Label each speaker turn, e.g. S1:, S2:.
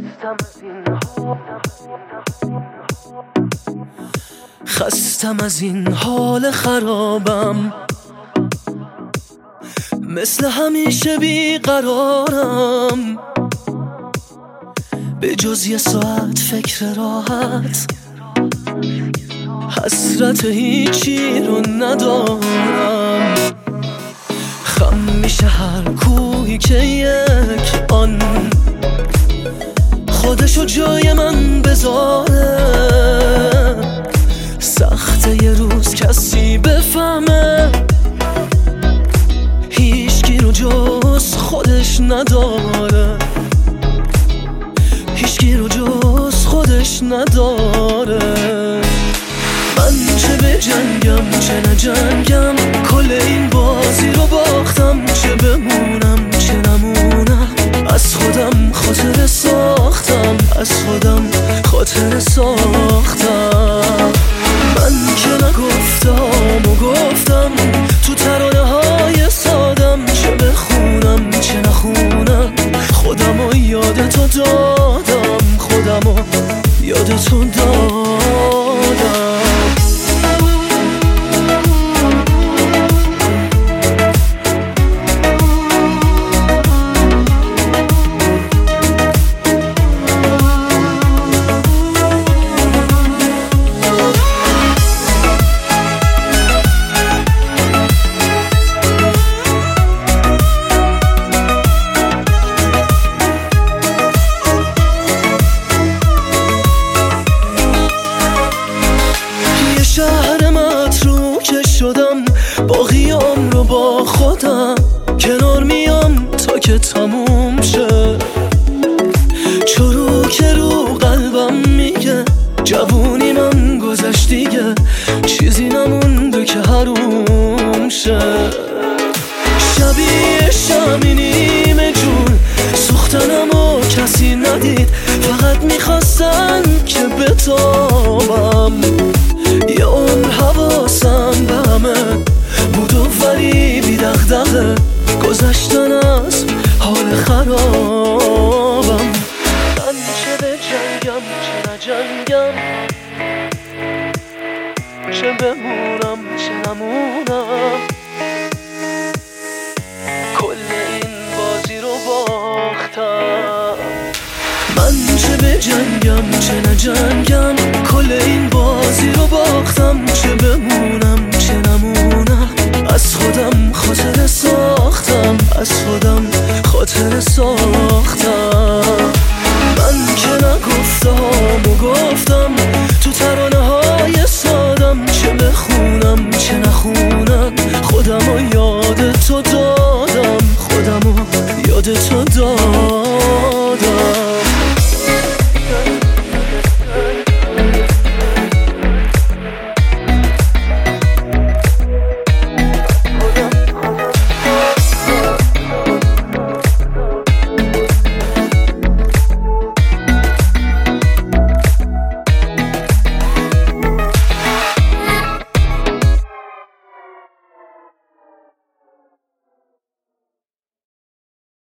S1: خستم از این حال خرابم، مثل همیشه بیقرارم، به جز یه ساعت فکر راحت، حسرت هیچی رو ندارم. خم میشه هر کوهی که یک آن خودشو جای من بذاره. سخته یه روز کسی بفهمه هیچکی رو جز خودش نداره، هیچکی رو جز خودش نداره. من چه بجنگم چه نجنگم، کل این بازی رو باختم. چه بمونم چه نمونم، از خودم خاطره ساختم، از خودم خاطره ساختم. من که نگفتم و گفتم تو ترانه های سادم، چه بخونم چه نخونم، خودم و یاد تو دادم، خودم و یاد تو دادم. شهر متروکه شدم، باقیام رو با خودم کنار میام تا که تموم شه. چروک رو قلبم میگه جوونی من گذشت دیگه، چیزی نمونده که حروم شه. شبیه شمی نیمه جون سوختنم و کسی ندید، فقط میخواستن که بتابم. یه عمر حواسم به همه بود و ولی بی دغدغه گذشتن از حال خرابم. من چه بجنگم چه نجنگم، چه بمونم چه نمونم، کل این بازی رو باختم. من چه بجنگم چه نجنگم، کل این بازی رو باختم. چه بمونم چه نمونم، از خودم خاطره ساختم، از خودم خاطره ساختم. من که نگفتم و گفتم تو ترانه های سادم، چه بخونم چه نخونم، خودم و یاد تو دادم، خودم و یاد تو